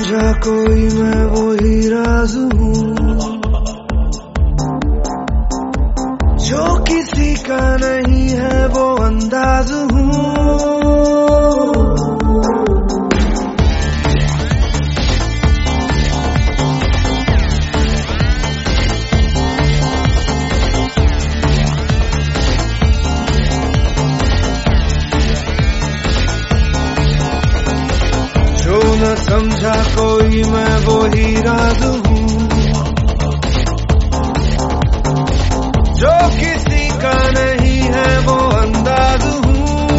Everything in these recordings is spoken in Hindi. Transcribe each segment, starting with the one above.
समझा कोई मैं वो ही राज हूँ जो किसी का नहीं है वो अंदाज हूँ। जो न समझा कोई मैं वो ही राज हूँ जो किसी का नहीं है वो अंदाज हूँ।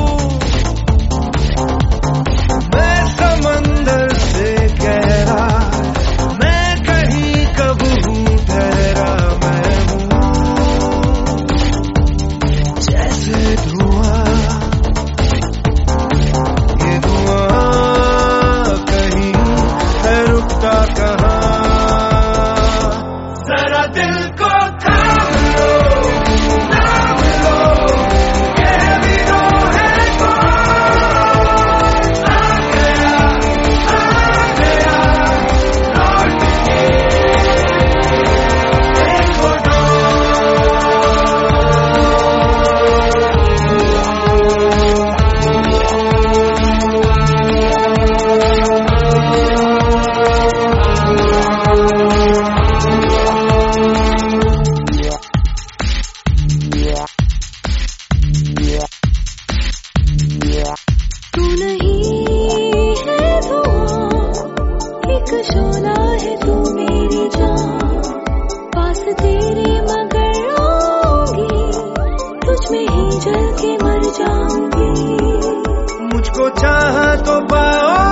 मैं समंदर से गहरा मैं कहीं कब हूँ ठहरा मैं हूँ जैसे धुआं ये धुआं कहीं है रुकता कहाँ। जरा दिल को थाम लो थाम लो कह भी दो है कौन आ गया लौट के देखो तू नहीं है धुआं एक शोला है तू मेरी जान पास तेरे मगर आऊंगी तुझ में ही जल के मर जाऊंगी। मुझको चाहा तो पाओ